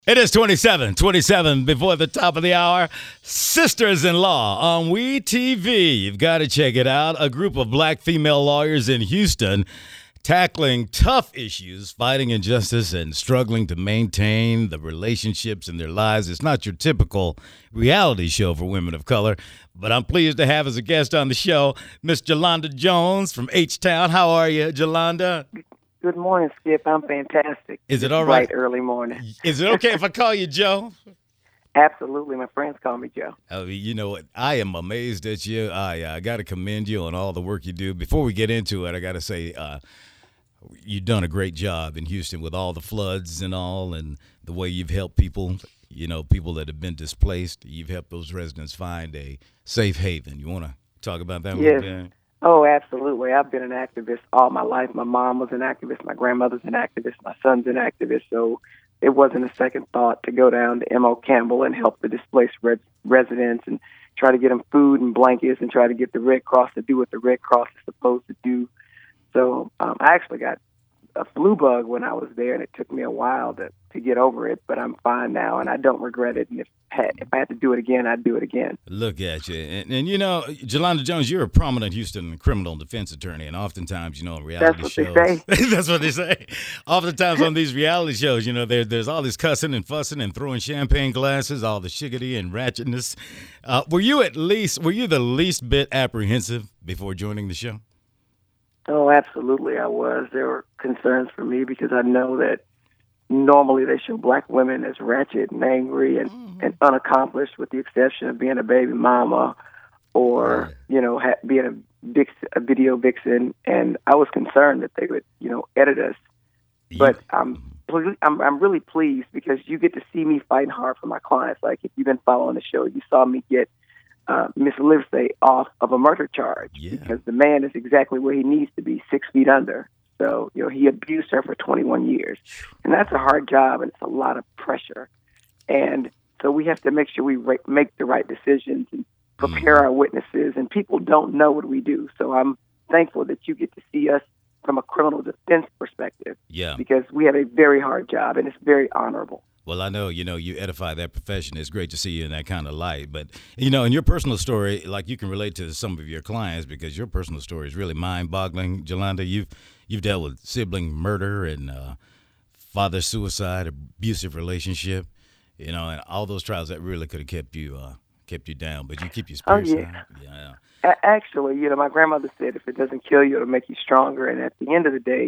It is 27 before the top of the hour. Sisters-in-Law on WeTV. You've got to check it out. A group of black female lawyers in Houston tackling tough issues, fighting injustice, and struggling to maintain the relationships in their lives. It's not your typical reality show for women of color, but I'm pleased to have as a guest on the show Miss Jolanda Jones from H-Town. How are you, Jolanda? Good morning, Skip. I'm fantastic. Is it all right? Bright early morning. Is it okay if I call you Joe? Absolutely. My friends call me Joe. Oh, you know what? I am amazed at you. I got to commend you on all the work you do. Before we get into it, I got to say you've done a great job in Houston with all the floods and all, and the way you've helped people, people that have been displaced. You've helped those residents find a safe haven. You want to talk about that a little bit? Oh, absolutely. I've been an activist all my life. My mom was an activist. My grandmother's an activist. My son's an activist. So it wasn't a second thought to go down to M.O. Campbell and help the displaced residents and try to get them food and blankets and try to get the Red Cross to do what the Red Cross is supposed to do. So I actually got a flu bug when I was there, and it took me a while to get over it, but I'm fine now, and I don't regret it. And if I had to do it again, I'd do it again. Look at you. And Jolanda Jones, you're a prominent Houston criminal defense attorney, and oftentimes, in reality shows. That's what they say. That's what they say. Oftentimes on these reality shows, there's all this cussing and fussing and throwing champagne glasses, all the shiggity and ratchetness. Were you the least bit apprehensive before joining the show? Oh, absolutely, I was. There were concerns for me because I know that normally they show black women as ratchet and angry and unaccomplished, with the exception of being a baby mama or, being a video vixen. And I was concerned that they would, edit us. But I'm really pleased because you get to see me fighting hard for my clients. Like, if you've been following the show, you saw me get Miss Livesay off of a murder charge because the man is exactly where he needs to be, 6 feet under. So, he abused her for 21 years. And that's a hard job, and it's a lot of pressure. And so we have to make sure we make the right decisions and prepare our witnesses. And people don't know what we do. So I'm thankful that you get to see us from a criminal defense perspective. Yeah. Because we have a very hard job, and it's very honorable. Well, I know, you edify that profession. It's great to see you in that kind of light. But, in your personal story, like, you can relate to some of your clients because your personal story is really mind-boggling. Jolanda, you've dealt with sibling murder and father suicide, abusive relationship, and all those trials that really could have kept you down. But you keep your spirits high. Yeah. Actually, my grandmother said if it doesn't kill you, it'll make you stronger. And at the end of the day,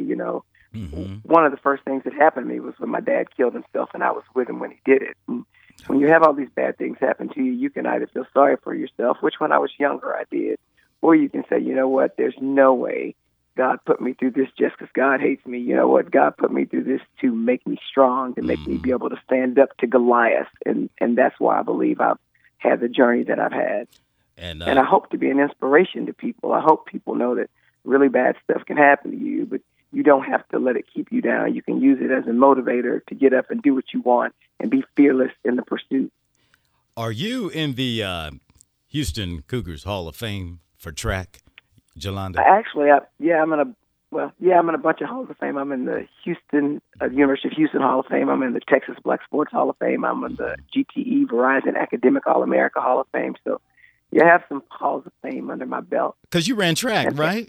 one of the first things that happened to me was when my dad killed himself, and I was with him when he did it. And when you have all these bad things happen to you, you can either feel sorry for yourself, which when I was younger I did, or you can say, you know what, there's no way God put me through this just because God hates me. You know what, God put me through this to make me strong, to make me be able to stand up to Goliath. And that's why I believe I've had the journey that I've had. And I hope to be an inspiration to people. I hope people know that really bad stuff can happen to you, but you don't have to let it keep you down. You can use it as a motivator to get up and do what you want and be fearless in the pursuit. Are you in the Houston Cougars Hall of Fame for track, Jolanda? Actually, I'm in a bunch of halls of fame. I'm in the University of Houston Hall of Fame. I'm in the Texas Black Sports Hall of Fame. I'm in the GTE Verizon Academic All-America Hall of Fame. So you have some halls of fame under my belt. Because you ran track, right?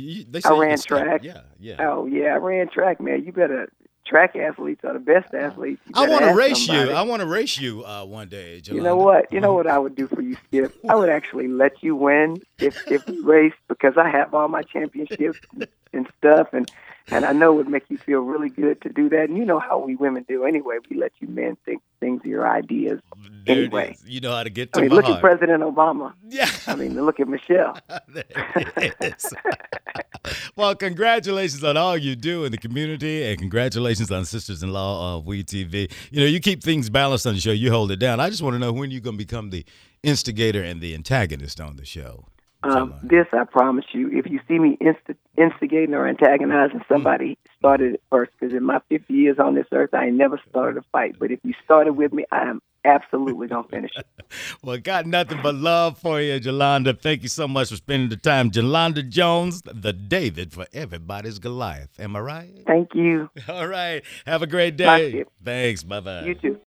I ran track. Yeah. Oh, yeah, I ran track, man. You better. Track athletes are the best athletes. I want to race you. I want to race you one day, Jolanda. You know what? You know what I would do for you, Skip? I would actually let you win if we race, because I have all my championships and stuff, and I know it would make you feel really good to do that. And you know how we women do anyway. We let you men think things are your ideas anyway. You know how to get to my look heart. At President Obama. Yeah. Look at Michelle. There it is. Well, congratulations on all you do in the community, and congratulations on Sisters-in-Law of WeTV. You keep things balanced on the show. You hold it down. I just want to know when you're going to become the instigator and the antagonist on the show. This I promise you. If you see me instigating or antagonizing somebody, started it first. Because in my 50 years on this earth, I ain't never started a fight. But if you started with me, I am absolutely going to finish it. Well, got nothing but love for you, Jolanda. Thank you so much for spending the time. Jolanda Jones, the David for everybody's Goliath. Am I right? Thank you. All right. Have a great day. Bye, Skip. Thanks. Bye-bye. You too.